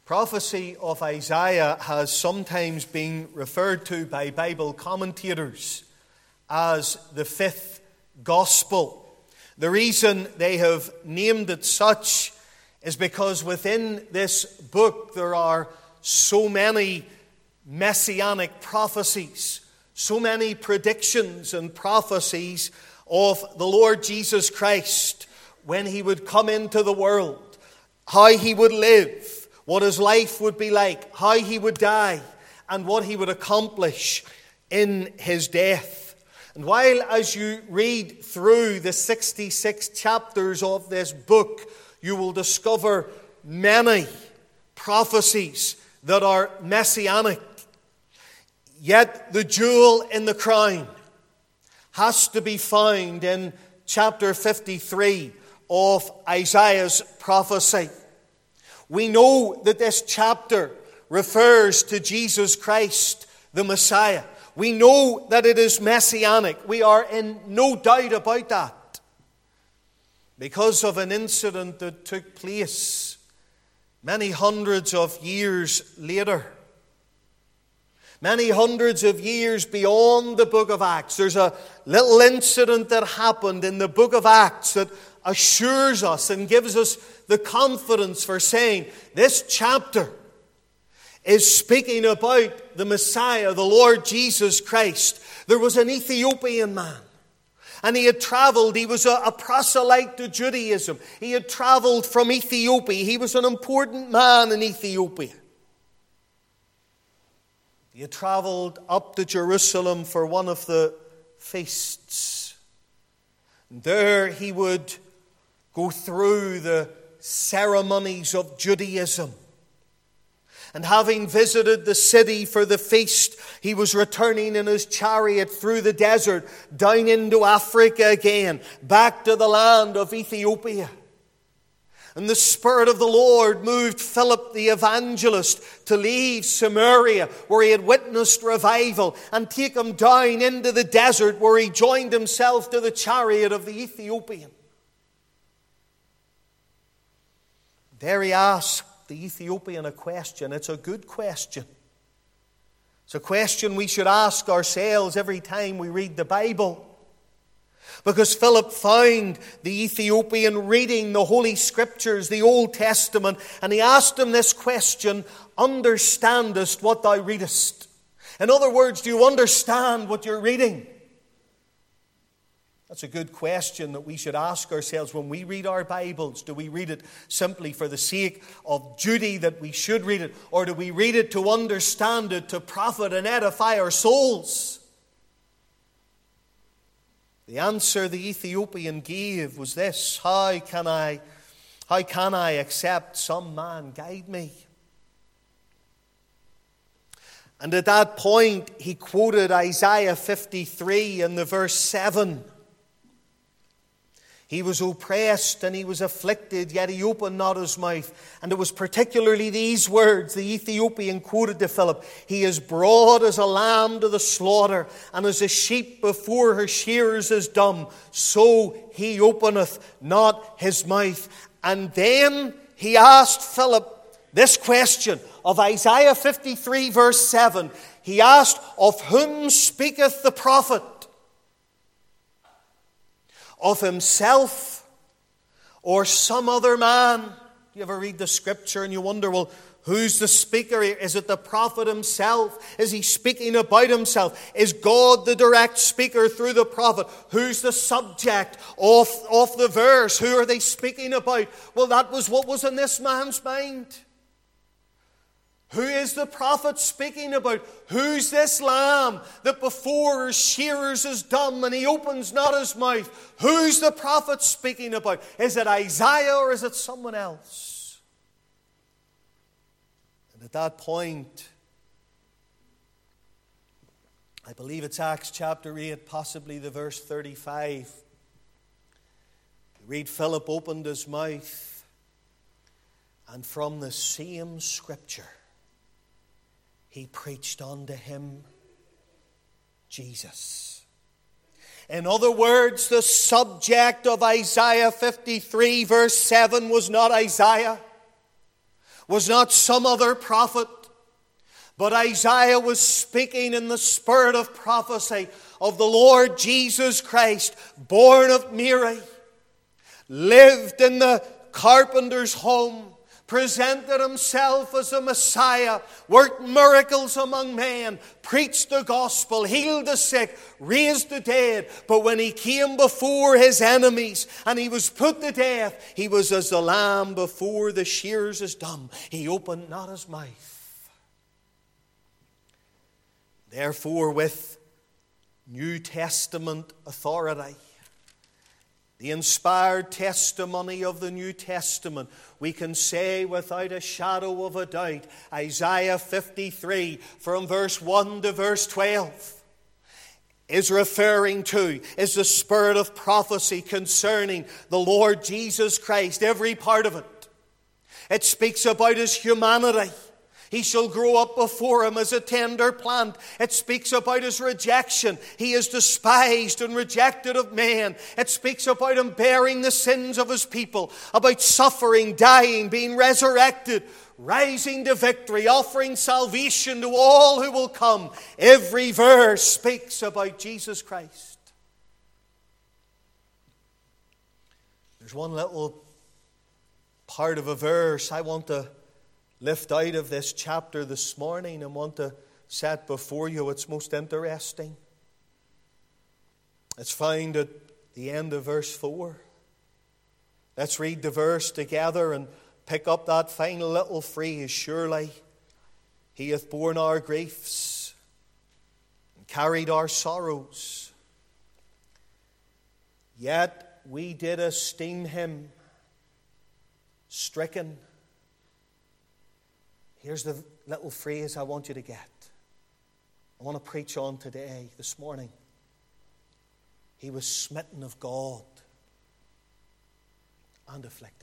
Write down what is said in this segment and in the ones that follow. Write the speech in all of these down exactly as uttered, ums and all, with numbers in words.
prophecy of Isaiah has sometimes been referred to by Bible commentators as the fifth gospel. The reason they have named it such is because within this book there are so many messianic prophecies, so many predictions and prophecies of the Lord Jesus Christ when he would come into the world, how he would live, what his life would be like, how he would die, and what he would accomplish in his death. And while as you read through the sixty-six chapters of this book, you will discover many prophecies that are messianic, yet the jewel in the crown has to be found in chapter fifty-three of Isaiah's prophecy. We know that this chapter refers to Jesus Christ, the Messiah. We know that it is messianic. We are in no doubt about that, because of an incident that took place many hundreds of years later. Many hundreds of years beyond the book of Acts. There's a little incident that happened in the book of Acts that assures us and gives us the confidence for saying this chapter is speaking about the Messiah, the Lord Jesus Christ. There was an Ethiopian man, and he had traveled. He was a, a proselyte to Judaism. He had traveled from Ethiopia. He was an important man in Ethiopia. He had traveled up to Jerusalem for one of the feasts. And there he would go through the ceremonies of Judaism. And having visited the city for the feast, he was returning in his chariot through the desert, down into Africa again, back to the land of Ethiopia. And the Spirit of the Lord moved Philip the evangelist to leave Samaria, where he had witnessed revival, and take him down into the desert, where he joined himself to the chariot of the Ethiopian. There he asked the Ethiopian a question. It's a good question. It's a question we should ask ourselves every time we read the Bible. Because Philip found the Ethiopian reading the Holy Scriptures, the Old Testament, and he asked him this question: understandest what thou readest? In other words, do you understand what you're reading? That's a good question that we should ask ourselves when we read our Bibles. Do we read it simply for the sake of duty that we should read it? Or do we read it to understand it, to profit and edify our souls? The answer the Ethiopian gave was this: How can I, how can I accept some man guide me? And at that point, he quoted Isaiah fifty-three in the verse seven. He was oppressed and he was afflicted, yet he opened not his mouth. And it was particularly these words the Ethiopian quoted to Philip: He is brought as a lamb to the slaughter, and as a sheep before her shearers is dumb, so he openeth not his mouth. And then he asked Philip this question of Isaiah fifty-three verse seven. He asked, of whom speaketh the prophet? Of himself or some other man? You ever read the Scripture and you wonder, well, who's the speaker here? Is it the prophet himself? Is he speaking about himself? Is God the direct speaker through the prophet? Who's the subject of, of the verse? Who are they speaking about? Well, that was what was in this man's mind. Who is the prophet speaking about? Who's this lamb that before his shearers is dumb and he opens not his mouth? Who's the prophet speaking about? Is it Isaiah or is it someone else? And at that point, I believe it's Acts chapter eight, possibly the verse thirty-five. You read, Philip opened his mouth, and from the same Scripture he preached unto him Jesus. In other words, the subject of Isaiah fifty-three verse seven was not Isaiah, was not some other prophet, but Isaiah was speaking in the spirit of prophecy of the Lord Jesus Christ, born of Mary, lived in the carpenter's home, presented himself as a Messiah, worked miracles among men, preached the gospel, healed the sick, raised the dead. But when he came before his enemies and he was put to death, he was as the lamb before the shears is dumb. He opened not his mouth. Therefore, with New Testament authority, the inspired testimony of the New Testament, we can say without a shadow of a doubt, Isaiah fifty-three, from verse one to verse twelve, is referring to, is the spirit of prophecy concerning the Lord Jesus Christ, every part of it. It speaks about his humanity. He shall grow up before him as a tender plant. It speaks about his rejection. He is despised and rejected of men. It speaks about him bearing the sins of his people, about suffering, dying, being resurrected, rising to victory, offering salvation to all who will come. Every verse speaks about Jesus Christ. There's one little part of a verse I want to lift out of this chapter this morning and want to set before you. It's most interesting. It's found at the end of verse four. Let's read the verse together and pick up that final little phrase. Surely he hath borne our griefs and carried our sorrows. Yet we did esteem him stricken. Here's the little phrase I want you to get. I want to preach on today, this morning. He was smitten of God and afflicted.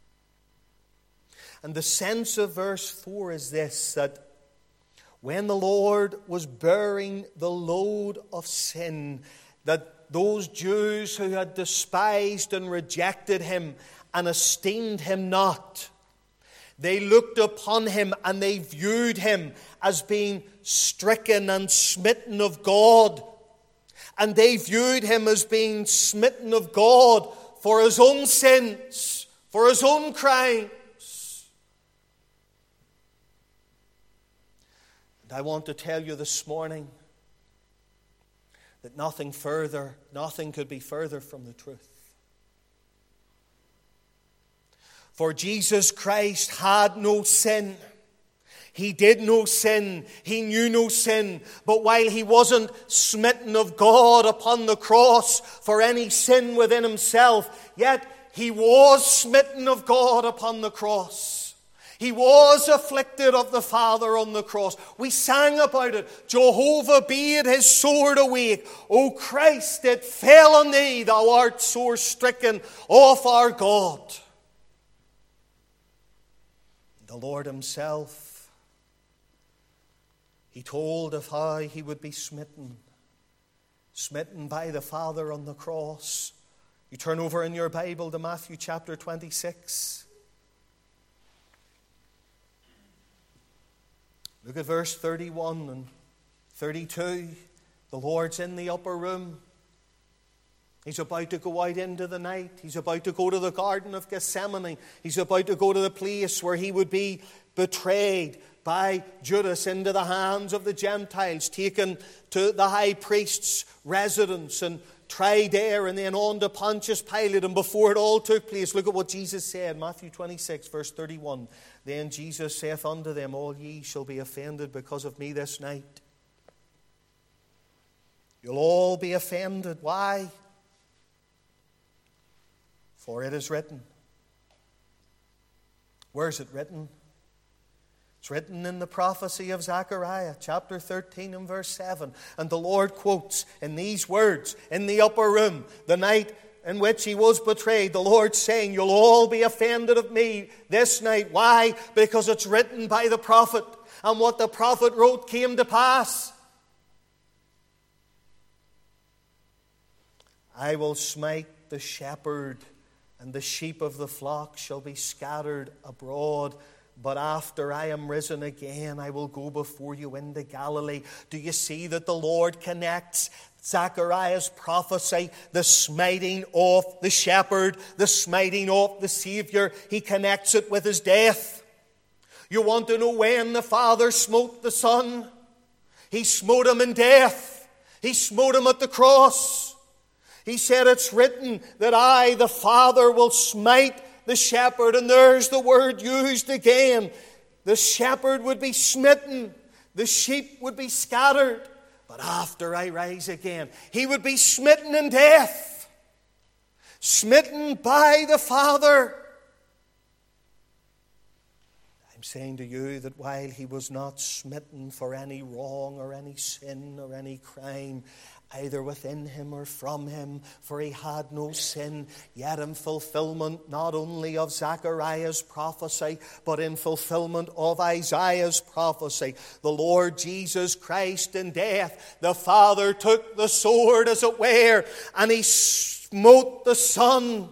And the sense of verse four is this, that when the Lord was bearing the load of sin, that those Jews who had despised and rejected him and esteemed him not, they looked upon him and they viewed him as being stricken and smitten of God. And they viewed him as being smitten of God for his own sins, for his own crimes. And I want to tell you this morning that nothing further, nothing could be further from the truth. For Jesus Christ had no sin. He did no sin. He knew no sin. But while he wasn't smitten of God upon the cross for any sin within himself, yet he was smitten of God upon the cross. He was afflicted of the Father on the cross. We sang about it. Jehovah bade his sword awake. O Christ, it fell on thee. Thou art sore stricken of our God. The Lord himself, he told of how he would be smitten. Smitten by the Father on the cross. You turn over in your Bible to Matthew chapter twenty-six. Look at verse thirty-one and thirty-two. The Lord's in the upper room. He's about to go out into the night. He's about to go to the Garden of Gethsemane. He's about to go to the place where he would be betrayed by Judas into the hands of the Gentiles, taken to the high priest's residence and tried there, and then on to Pontius Pilate. And before it all took place, look at what Jesus said, Matthew twenty-six, verse thirty-one. Then Jesus saith unto them, all ye shall be offended because of me this night. You'll all be offended. Why? For it is written. Where is it written? It's written in the prophecy of Zechariah, chapter thirteen and verse seven. And the Lord quotes in these words, in the upper room, the night in which he was betrayed, the Lord saying, you'll all be offended of me this night. Why? Because it's written by the prophet. And what the prophet wrote came to pass. I will smite the shepherd, and the sheep of the flock shall be scattered abroad. But after I am risen again, I will go before you into Galilee. Do you see that the Lord connects Zechariah's prophecy, the smiting of the shepherd, the smiting of the Savior? He connects it with his death. You want to know when the Father smote the Son? He smote him in death. He smote him at the cross. He said, it's written that I, the Father, will smite the shepherd. And there's the word used again. The shepherd would be smitten. The sheep would be scattered. But after I rise again, he would be smitten in death. Smitten by the Father. I'm saying to you that while he was not smitten for any wrong or any sin or any crime, either within him or from him, for he had no sin, yet in fulfillment not only of Zechariah's prophecy, but in fulfillment of Isaiah's prophecy, the Lord Jesus Christ in death, the Father took the sword, as it were, and he smote the Son.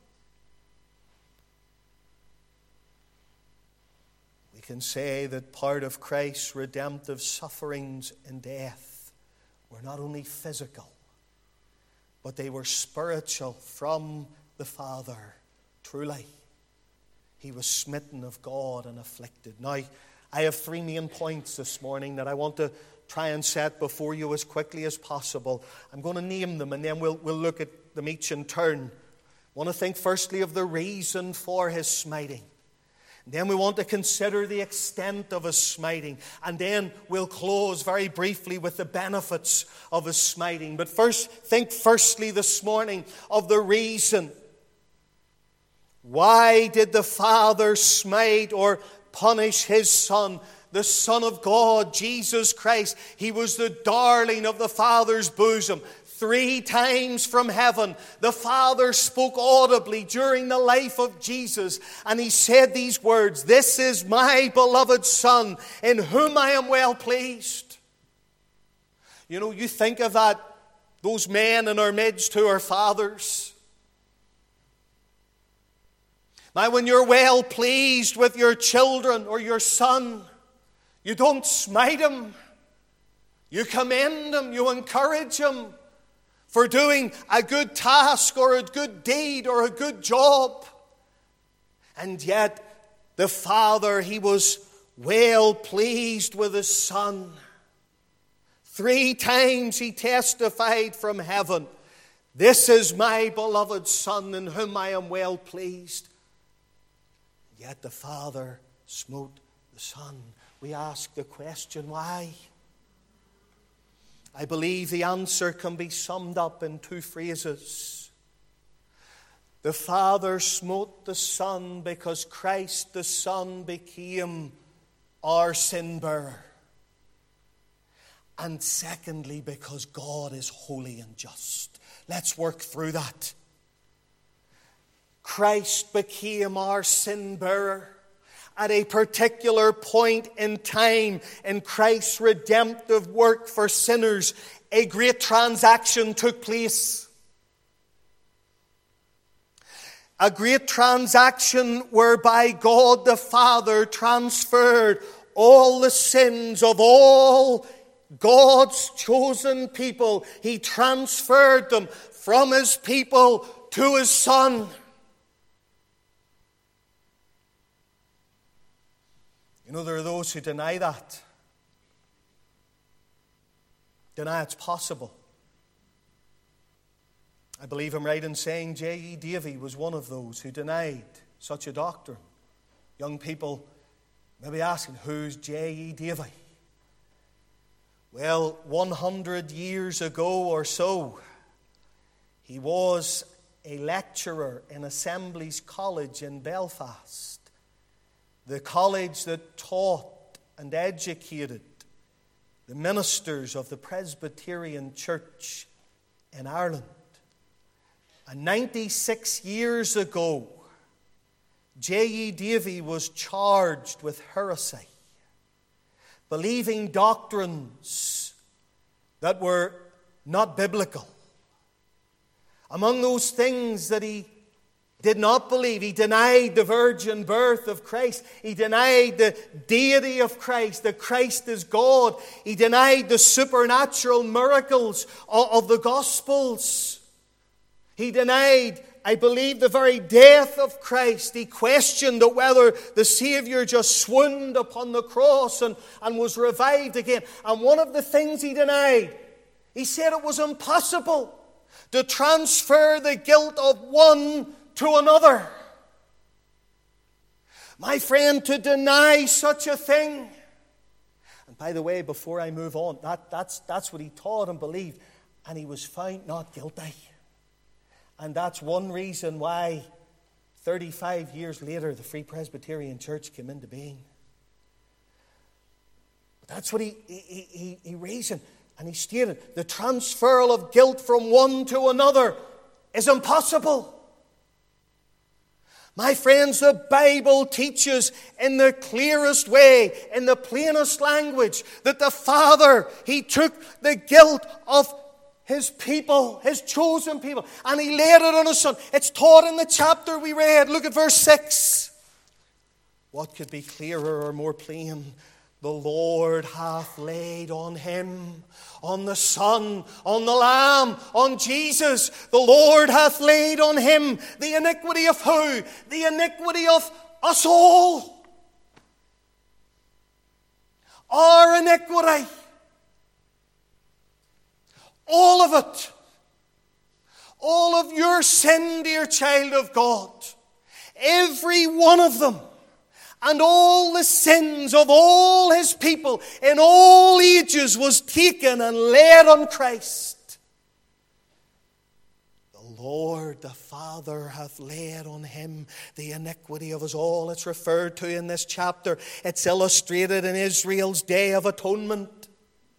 We can say that part of Christ's redemptive sufferings in death were not only physical, but they were spiritual from the Father. Truly, he was smitten of God and afflicted. Now, I have three main points this morning that I want to try and set before you as quickly as possible. I'm going to name them, and then we'll, we'll look at them each in turn. I want to think firstly of the reason for his smiting. Then we want to consider the extent of his smiting. And then we'll close very briefly with the benefits of his smiting. But first, think firstly this morning of the reason. Why did the Father smite or punish his Son? The Son of God, Jesus Christ. He was the darling of the Father's bosom. Three times from heaven, the Father spoke audibly during the life of Jesus, and he said these words, "This is my beloved Son, in whom I am well pleased." You know, you think of that, those men in our midst who are fathers. Now, when you're well pleased with your children or your son, you don't smite him. You commend him, you encourage him for doing a good task or a good deed or a good job. And yet the Father, he was well pleased with his Son. Three times he testified from heaven, "This is my beloved Son, in whom I am well pleased." Yet the Father smote the Son. We ask the question, why? I believe the answer can be summed up in two phrases. The Father smote the Son because Christ the Son became our sin bearer. And secondly, because God is holy and just. Let's work through that. Christ became our sin bearer. At a particular point in time in Christ's redemptive work for sinners, a great transaction took place. A great transaction whereby God the Father transferred all the sins of all God's chosen people. He transferred them from his people to his Son. You know, there are those who deny that. Deny it's possible. I believe I'm right in saying J E Davy was one of those who denied such a doctrine. Young people may be asking, who's J E Davy? Well, one hundred years ago or so, he was a lecturer in Assemblies College in Belfast. The college that taught and educated the ministers of the Presbyterian Church in Ireland. And ninety-six years ago, J E Davy was charged with heresy, believing doctrines that were not biblical. Among those things that he did not believe. He denied the virgin birth of Christ. He denied the deity of Christ, that Christ is God. He denied the supernatural miracles of the Gospels. He denied, I believe, the very death of Christ. He questioned whether the Savior just swooned upon the cross and, and was revived again. And one of the things he denied, he said it was impossible to transfer the guilt of one to another. My friend, to deny such a thing. And by the way, before I move on, that, that's, that's what he taught and believed. And he was found not guilty. And that's one reason why thirty-five years later the Free Presbyterian Church came into being. But that's what he, he, he, he reasoned. And he stated, the transferal of guilt from one to another is impossible. My friends, the Bible teaches in the clearest way, in the plainest language, that the Father, He took the guilt of His people, His chosen people, and He laid it on His Son. It's taught in the chapter we read. Look at verse six. What could be clearer or more plain? The Lord hath laid on Him, on the Son, on the Lamb, on Jesus. The Lord hath laid on Him the iniquity of who? The iniquity of us all. Our iniquity. All of it. All of your sin, dear child of God. Every one of them. And all the sins of all His people in all ages was taken and laid on Christ. The Lord, the Father, hath laid on Him the iniquity of us all. It's referred to in this chapter. It's illustrated in Israel's Day of Atonement.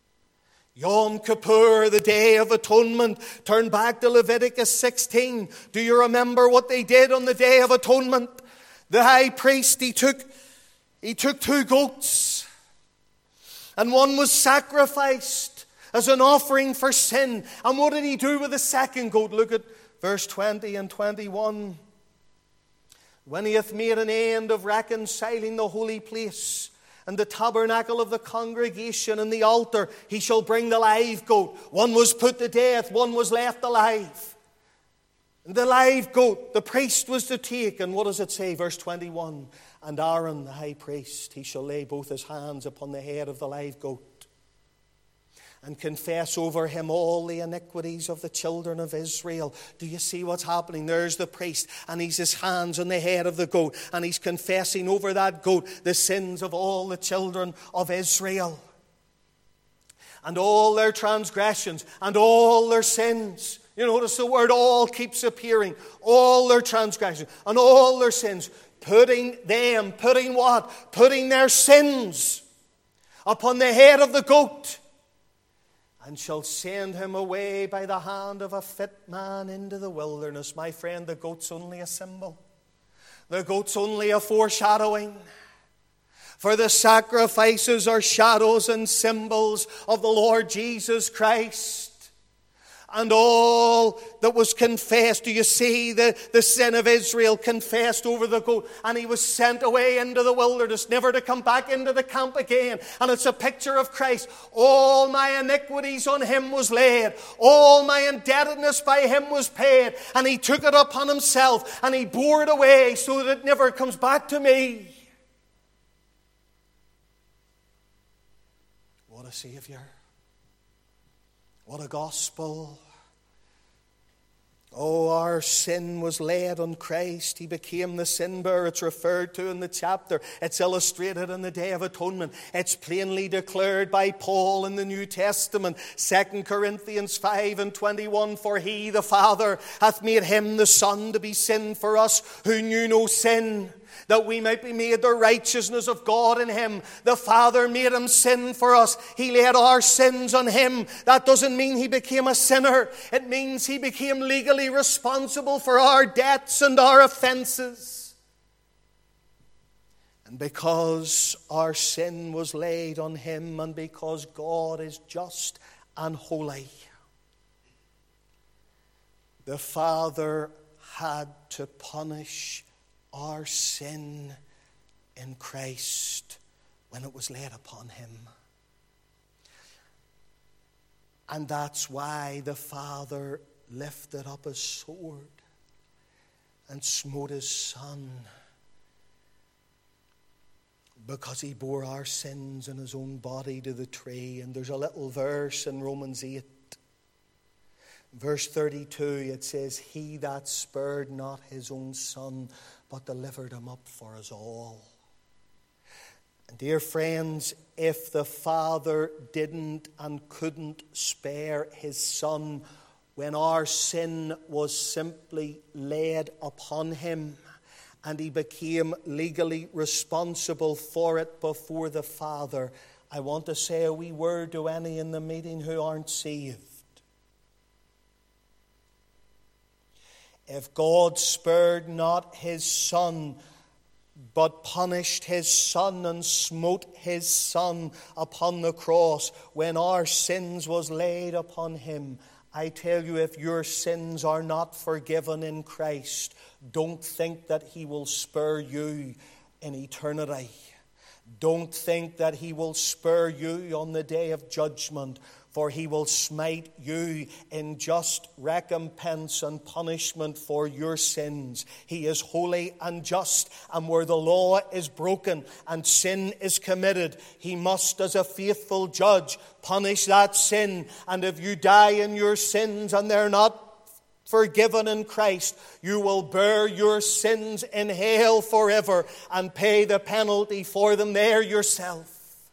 Yom Kippur, the Day of Atonement. Turn back to Leviticus sixteen. Do you remember what they did on the Day of Atonement? The high priest, he took, he took two goats. And one was sacrificed as an offering for sin. And what did he do with the second goat? Look at verse twenty and twenty-one. When he hath made an end of reconciling the holy place and the tabernacle of the congregation and the altar, he shall bring the live goat. One was put to death, one was left alive. The live goat, the priest was to take, and what does it say? Verse twenty-one, and Aaron, the high priest, he shall lay both his hands upon the head of the live goat and confess over him all the iniquities of the children of Israel. Do you see what's happening? There's the priest, and he's his hands on the head of the goat, and he's confessing over that goat the sins of all the children of Israel. And all their transgressions, and all their sins. You notice the word all keeps appearing. All their transgressions and all their sins. Putting them, putting what? Putting their sins upon the head of the goat. And shall send him away by the hand of a fit man into the wilderness. My friend, the goat's only a symbol. The goat's only a foreshadowing. For the sacrifices are shadows and symbols of the Lord Jesus Christ. And all that was confessed, do you see the, the sin of Israel confessed over the goat? And he was sent away into the wilderness, never to come back into the camp again. And it's a picture of Christ. All my iniquities on Him was laid. All my indebtedness by Him was paid. And He took it upon Himself and He bore it away so that it never comes back to me. What a Savior. What a gospel. Oh, our sin was laid on Christ. He became the sin bearer. It's referred to in the chapter. It's illustrated in the Day of Atonement. It's plainly declared by Paul in the New Testament. Second Corinthians five and twenty-one. For He, the Father, hath made Him, the Son, to be sin for us who knew no sin, that we might be made the righteousness of God in Him. The Father made Him sin for us. He laid our sins on Him. That doesn't mean He became a sinner. It means He became legally responsible for our debts and our offenses. And because our sin was laid on Him, and because God is just and holy, the Father had to punish our sin in Christ when it was laid upon him. And that's why the Father lifted up his sword and smote his Son, because he bore our sins in his own body to the tree. And there's a little verse in Romans eight, verse thirty-two. It says, he that spared not his own Son, but delivered him up for us all. And dear friends, if the Father didn't and couldn't spare his Son when our sin was simply laid upon him, and he became legally responsible for it before the Father, I want to say a wee word to any in the meeting who aren't saved. If God spared not his Son, but punished his Son and smote his Son upon the cross when our sins was laid upon him, I tell you, if your sins are not forgiven in Christ, don't think that he will spare you in eternity. Don't think that he will spare you on the day of judgment, for he will smite you in just recompense and punishment for your sins. He is holy and just, and where the law is broken and sin is committed, he must, as a faithful judge, punish that sin. And if you die in your sins and they're not forgiven in Christ, you will bear your sins in hell forever and pay the penalty for them there yourself.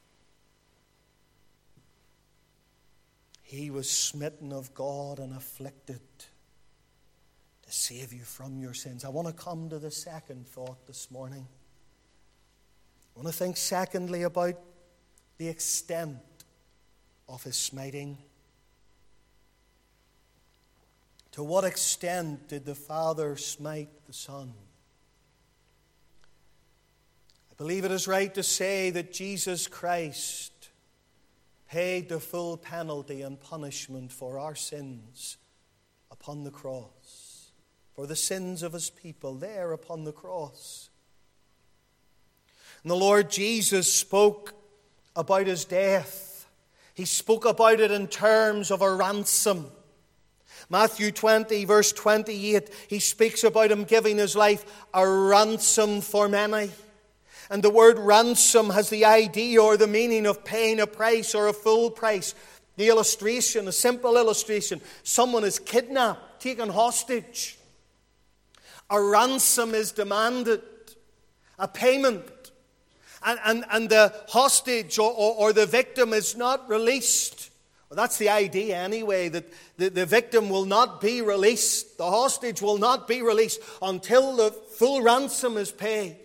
He was smitten of God and afflicted to save you from your sins. I want to come to the second thought this morning. I want to think secondly about the extent of his smiting. To what extent did the Father smite the Son? I believe it is right to say that Jesus Christ paid the full penalty and punishment for our sins upon the cross, for the sins of his people there upon the cross. And the Lord Jesus spoke about his death. He spoke about it in terms of a ransom. Matthew twenty, verse twenty-eight, he speaks about him giving his life a ransom for many. And the word ransom has the idea or the meaning of paying a price or a full price. The illustration, a simple illustration, someone is kidnapped, taken hostage. A ransom is demanded, a payment. And, and, and the hostage or, or, or the victim is not released. Well, that's the idea anyway, that the, the victim will not be released. The hostage will not be released until the full ransom is paid.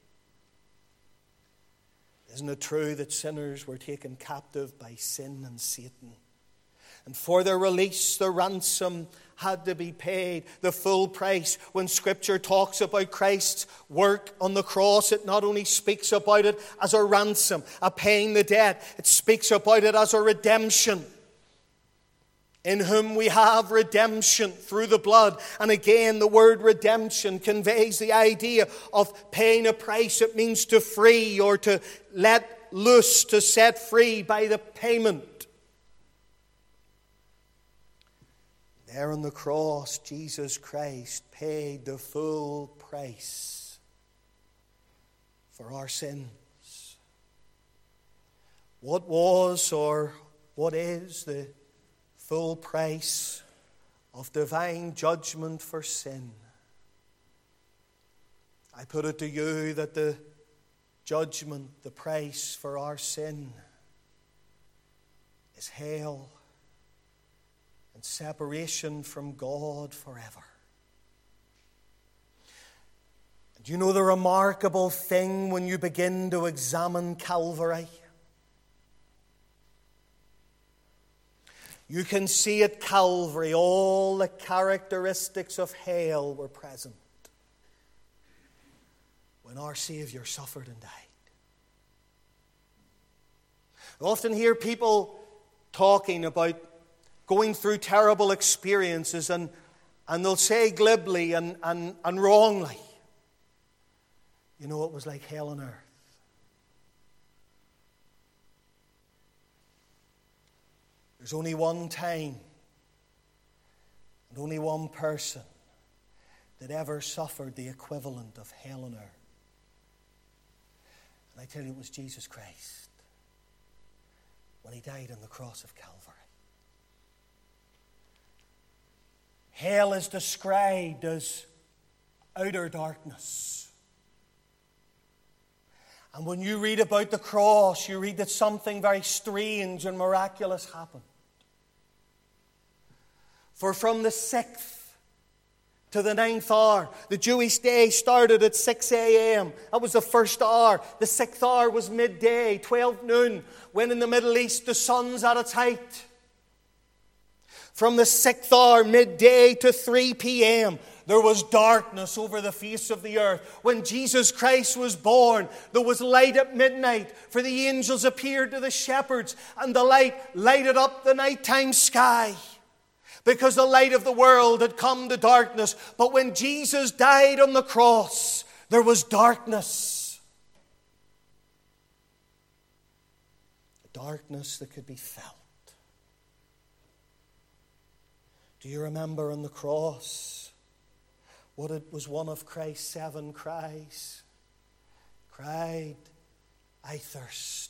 Isn't it true that sinners were taken captive by sin and Satan? And for their release, the ransom had to be paid, the full price. When Scripture talks about Christ's work on the cross, it not only speaks about it as a ransom, a paying the debt, it speaks about it as a redemption. In whom we have redemption through the blood. And again, the word redemption conveys the idea of paying a price. It means to free or to let loose, to set free by the payment. There on the cross, Jesus Christ paid the full price for our sins. What was or what is the full price of divine judgment for sin? I put it to you that the judgment, the price for our sin, is hell and separation from God forever. And you know the remarkable thing when you begin to examine Calvary? You can see at Calvary all the characteristics of hell were present when our Savior suffered and died. I often hear people talking about going through terrible experiences, and And they'll say glibly and, and, and wrongly, you know, it was like hell on earth. There's only one time and only one person that ever suffered the equivalent of hell on earth. And I tell you, it was Jesus Christ when he died on the cross of Calvary. Hell is described as outer darkness. And when you read about the cross, you read that something very strange and miraculous happened. For from the sixth to the ninth hour, the Jewish day started at six a.m. That was the first hour. The sixth hour was midday, twelve noon, when in the Middle East the sun's at its height. From the sixth hour, midday, to three p.m., there was darkness over the face of the earth. When Jesus Christ was born, there was light at midnight, for the angels appeared to the shepherds, and the light lighted up the nighttime sky, because the light of the world had come to darkness. But when Jesus died on the cross, there was darkness. A darkness that could be felt. Do you remember on the cross what it was one of Christ's seven cries? Cried, I thirst.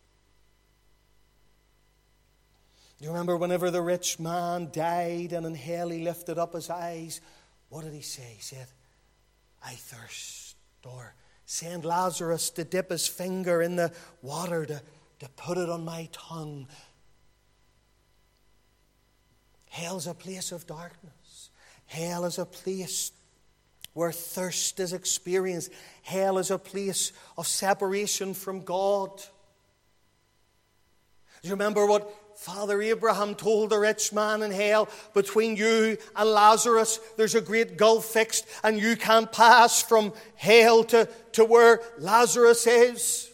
Do you remember whenever the rich man died and in hell he lifted up his eyes? What did he say? He said, I thirst. Or send Lazarus to dip his finger in the water to, to put it on my tongue. Hell's a place of darkness. Hell is a place where thirst is experienced. Hell is a place of separation from God. Do you remember what Father Abraham told the rich man in hell? Between you and Lazarus, there's a great gulf fixed, and you can't pass from hell to, to where Lazarus is.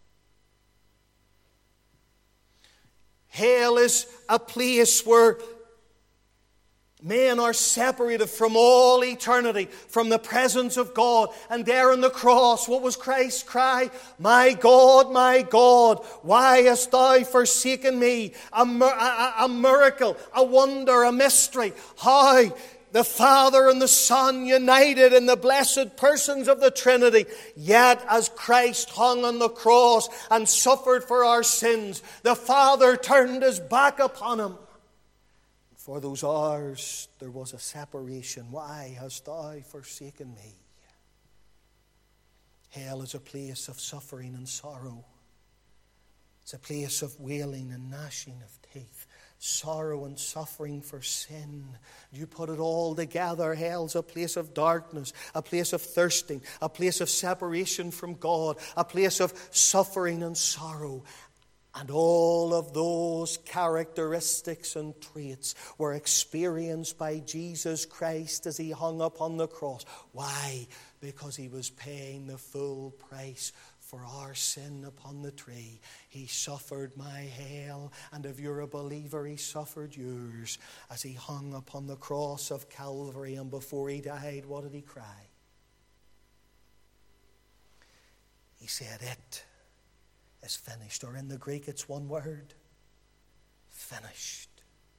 Hell is a place where men are separated from all eternity, from the presence of God. And there on the cross, what was Christ's cry? My God, my God, why hast thou forsaken me? A, a, a miracle, a wonder, a mystery. How the Father and the Son united in the blessed persons of the Trinity. Yet as Christ hung on the cross and suffered for our sins, the Father turned his back upon him. For those hours there was a separation. Why hast thou forsaken me? Hell is a place of suffering and sorrow. It's a place of wailing and gnashing of teeth. Sorrow and suffering for sin. You put it all together. Hell's a place of darkness, a place of thirsting, a place of separation from God, a place of suffering and sorrow. And all of those characteristics and traits were experienced by Jesus Christ as he hung upon the cross. Why? Because he was paying the full price for our sin upon the tree. He suffered my hell, and if you're a believer, he suffered yours as he hung upon the cross of Calvary. And before he died, what did he cry? He said, it is finished. Or in the Greek, it's one word: finished.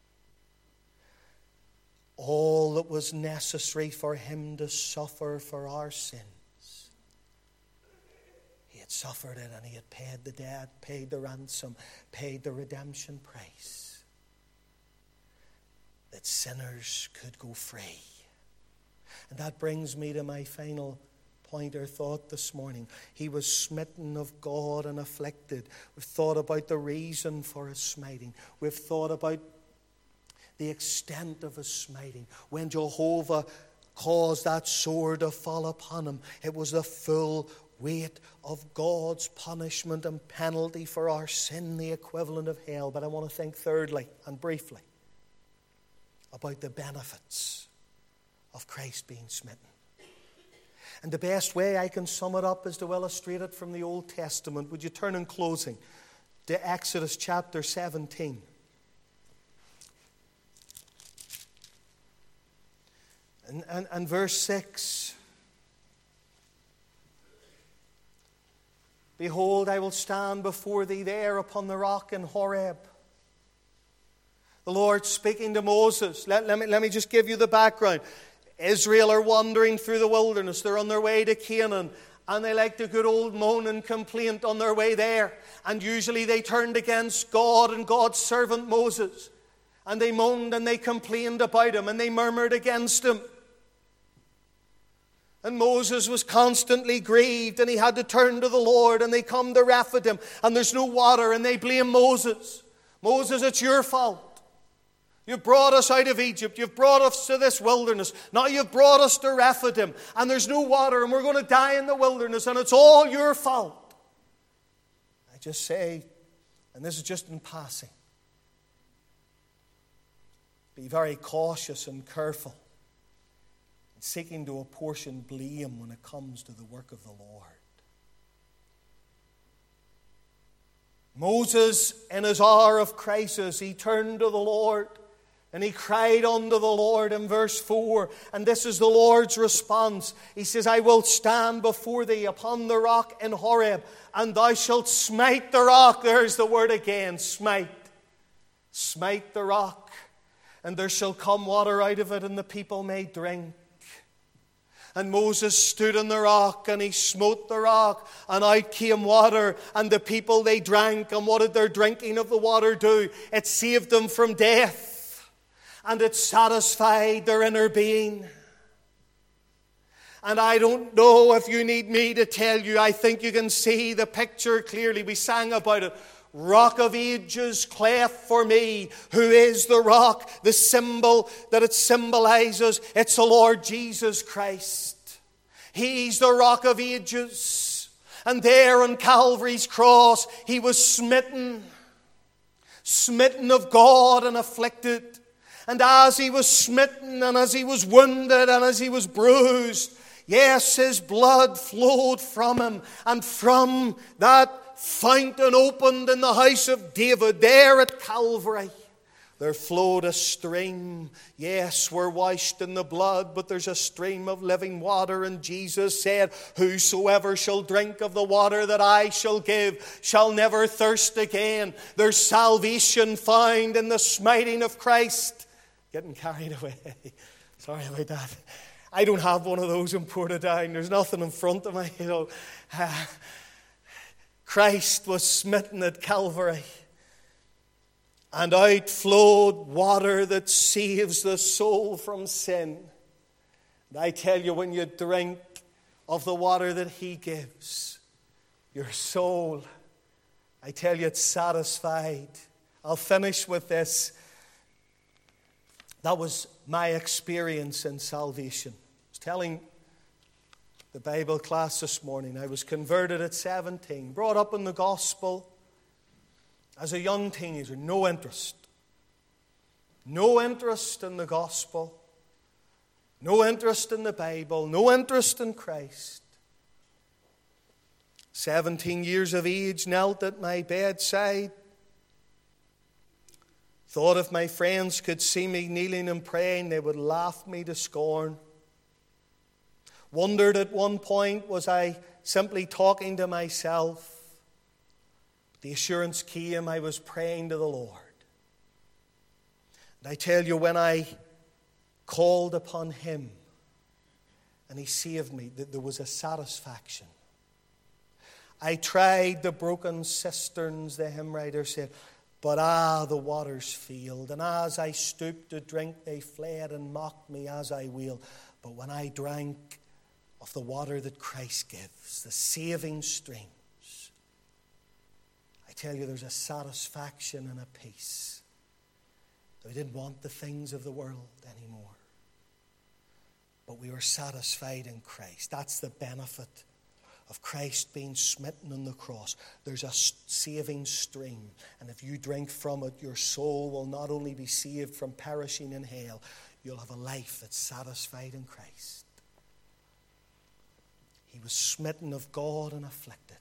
All that was necessary for him to suffer for our sins, he had suffered it, and he had paid the debt, paid the ransom, paid the redemption price, that sinners could go free. And that brings me to my final point or thought this morning. He was smitten of God and afflicted. We've thought about the reason for his smiting. We've thought about the extent of his smiting. When Jehovah caused that sword to fall upon him, it was the full weight of God's punishment and penalty for our sin, the equivalent of hell. But I want to think thirdly and briefly about the benefits of Christ being smitten. And the best way I can sum it up is to illustrate it from the Old Testament. Would you turn in closing to Exodus chapter seventeen? And, and, and verse six. Behold, I will stand before thee there upon the rock in Horeb. The Lord speaking to Moses. Let, let, me, let me just give you the background. Israel are wandering through the wilderness. They're on their way to Canaan. And they like the good old moan and complaint on their way there. And usually they turned against God and God's servant Moses. And they moaned and they complained about him. And they murmured against him. And Moses was constantly grieved, and he had to turn to the Lord, and they come to Rephidim, and there's no water, and they blame Moses. Moses, it's your fault. You've brought us out of Egypt. You've brought us to this wilderness. Now you've brought us to Rephidim, and there's no water, and we're going to die in the wilderness, and it's all your fault. I just say, and this is just in passing, be very cautious and careful seeking to apportion blame when it comes to the work of the Lord. Moses, in his hour of crisis, he turned to the Lord and he cried unto the Lord in verse four. And this is the Lord's response. He says, I will stand before thee upon the rock in Horeb, and thou shalt smite the rock. There's the word again, smite. Smite the rock, and there shall come water out of it, and the people may drink. And Moses stood on the rock, and he smote the rock, and out came water, and the people, they drank. And what did their drinking of the water do? It saved them from death, and it satisfied their inner being. And I don't know if you need me to tell you, I think you can see the picture clearly. We sang about it. Rock of ages, cleft for me. Who is the rock? The symbol that it symbolizes, it's the Lord Jesus Christ. He's the rock of ages. And there on Calvary's cross, he was smitten. Smitten of God and afflicted. And as he was smitten, and as he was wounded, and as he was bruised, yes, his blood flowed from him. And from that fountain opened in the house of David, there at Calvary, there flowed a stream. Yes, we're washed in the blood, but there's a stream of living water. And Jesus said, whosoever shall drink of the water that I shall give shall never thirst again. There's salvation found in the smiting of Christ. Getting carried away. Sorry about that. I don't have one of those in Portadown. There's nothing in front of me, you know. Uh, Christ was smitten at Calvary, and out flowed water that saves the soul from sin. And I tell you, when you drink of the water that he gives, your soul, I tell you, it's satisfied. I'll finish with this. That was my experience in salvation. I was telling the Bible class this morning, I was converted at seventeen, brought up in the gospel as a young teenager, no interest. No interest in the gospel, no interest in the Bible, no interest in Christ. seventeen years of age, knelt at my bedside. Thought if my friends could see me kneeling and praying, they would laugh me to scorn. Wondered at one point, was I simply talking to myself? The assurance came, I was praying to the Lord. And I tell you, when I called upon him and he saved me, that there was a satisfaction. I tried the broken cisterns, the hymn writer said, but ah, the waters failed. And as I stooped to drink, they fled and mocked me as I wailed. But when I drank of the water that Christ gives, the saving streams, I tell you, there's a satisfaction and a peace. We didn't want the things of the world anymore, but we were satisfied in Christ. That's the benefit of Christ being smitten on the cross. There's a saving stream, and if you drink from it, your soul will not only be saved from perishing in hell, you'll have a life that's satisfied in Christ. He was smitten of God and afflicted.